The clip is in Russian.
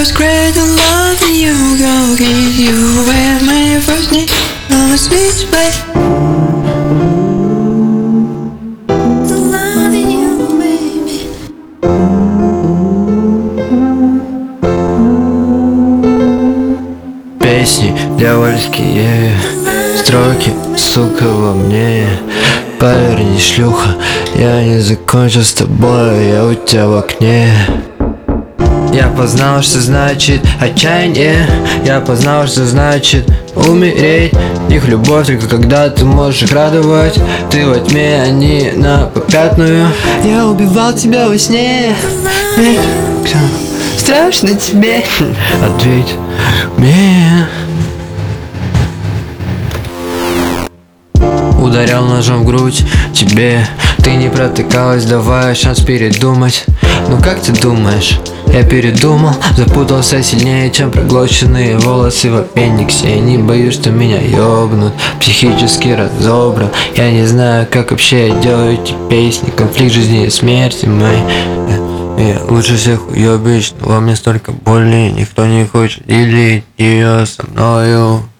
was great and loving you. Go give you away my first name. No one speaks way. Loving you, baby. Песни дьявольские, строки, сука, во мне. Поверь, не шлюха, я не закончил с тобой, я у тебя в окне. Я познал, что значит отчаяние. Я познал, что значит умереть. Их любовь только когда ты можешь их радовать. Ты во тьме, они на попятную. Я убивал тебя во сне. Страшно тебе? Ответь мне. Ударял ножом в грудь тебе. Ты не протыкалась, давай шанс передумать. Ну как ты думаешь? Я передумал, запутался сильнее, чем проглоченные волосы в аппендиксе. Я не боюсь, что меня ёбнут, психически разобран. Я не знаю, как вообще я делаю эти песни. Конфликт жизни и смерти моей. Я лучше всех уёбищ, но во мне столько боли. Никто не хочет делить ее со мною.